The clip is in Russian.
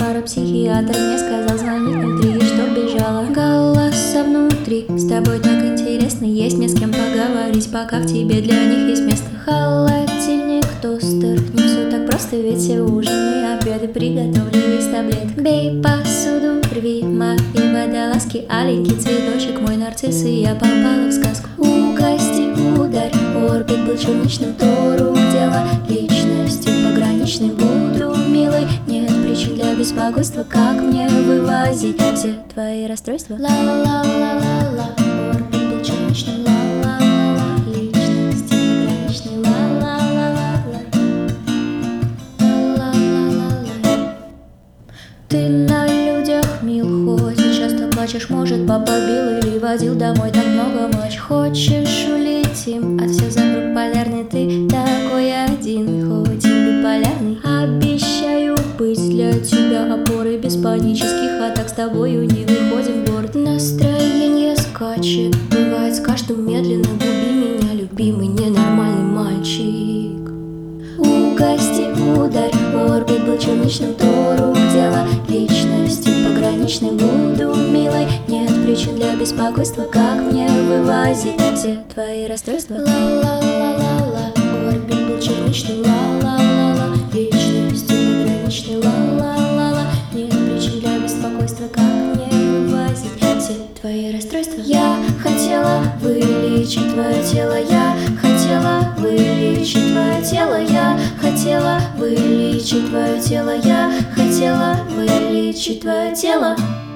Парапсихиатр мне сказал звонить на 3, чтоб бежала. Голоса внутри, с тобой так интересно, есть не с кем поговорить, пока в тебе для них есть место. Холодильник, тостер, не все так просто, ведь все ужины, обеды приготовлены из таблеток. Бей посуду, рви мои водолазки, аленький цветочек, мой нарцисс, и я попала в сказку. Угости, ударь, орбит был черничным, то рук дело личностью пограничной. Буду милой, нет причин для беспокойства, как мне вывозить все твои расстройства. Ла-ла-ла-ла-ла, орбит был черничным, ла-ла-ла-ла, личностью пограничной, ла-ла-ла-ла-ла, ла-ла-ла-ла-ла. Ты на людях мил, хоть и часто плачешь, может, папа бил или водил домой так много матч. Хочешь улетим, от всех закруг полярный, ты такой один, хоть и биполярный. Обещаю быть для тебя опорой, без панических атак с тобою не выходим в город. Настроение скачет, бывает с каждым медленно, губи меня, любимый ненормальный мальчик. Угости, ударь, орбит был черничным, то рук дело личностью пограничной. Буду милой, нет причин для беспокойства, как мне вывозить все твои расстройства. Ла-ла-ла-ла-ла, орбит был черничным, ла-ла-ла-ла, личностью пограничной, ла-ла-ла-ла, нет причин для беспокойства, как мне вывозить все твои расстройства. Я хотела вылечить твое тело, я хотела вылечить твое тело, я хотела вылечить твое тело, я хотела вылечить твое тело.